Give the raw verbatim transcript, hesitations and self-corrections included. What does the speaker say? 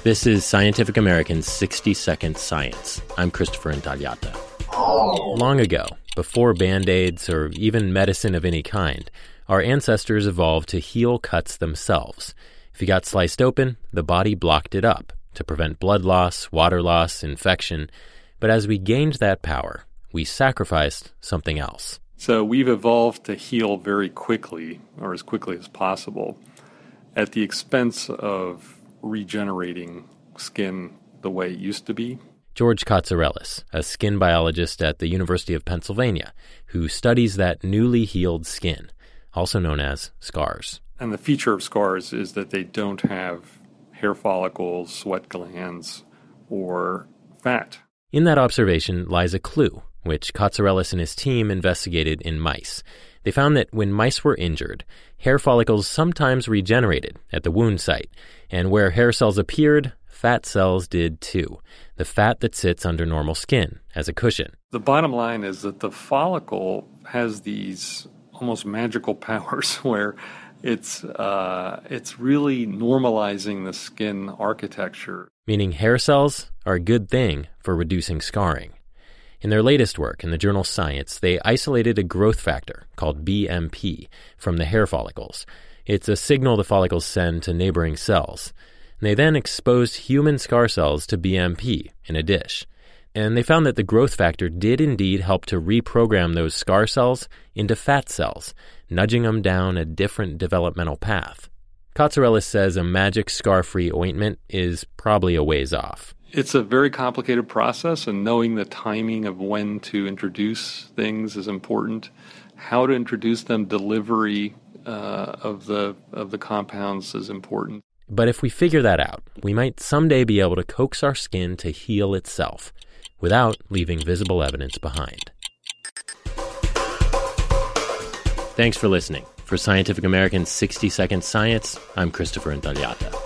This is Scientific American's sixty second Science. I'm Christopher Intagliata. Long ago, before Band-Aids or even medicine of any kind, our ancestors evolved to heal cuts themselves. If you got sliced open, the body blocked it up to prevent blood loss, water loss, infection. But as we gained that power, we sacrificed something else. So we've evolved to heal very quickly, or as quickly as possible, at the expense of regenerating skin the way it used to be. George Katsarelis, a skin biologist at the University of Pennsylvania, who studies that newly healed skin, also known as scars. And the feature of scars is that they don't have hair follicles, sweat glands, or fat. In that observation lies a clue, which Katsarelis and his team investigated in mice. They found that when mice were injured, hair follicles sometimes regenerated at the wound site, and where hair cells appeared, fat cells did too, the fat that sits under normal skin as a cushion. The bottom line is that the follicle has these almost magical powers where it's uh, it's really normalizing the skin architecture. Meaning hair cells are a good thing for reducing scarring. In their latest work in the journal Science, they isolated a growth factor called B M P from the hair follicles. It's a signal the follicles send to neighboring cells. They then exposed human scar cells to B M P in a dish. And they found that the growth factor did indeed help to reprogram those scar cells into fat cells, nudging them down a different developmental path. Katsarelis says a magic scar-free ointment is probably a ways off. It's a very complicated process, and knowing the timing of when to introduce things is important. How to introduce them, delivery uh, of the of the compounds is important. But if we figure that out, we might someday be able to coax our skin to heal itself without leaving visible evidence behind. Thanks for listening. For Scientific American's sixty second Science, I'm Christopher Intagliata.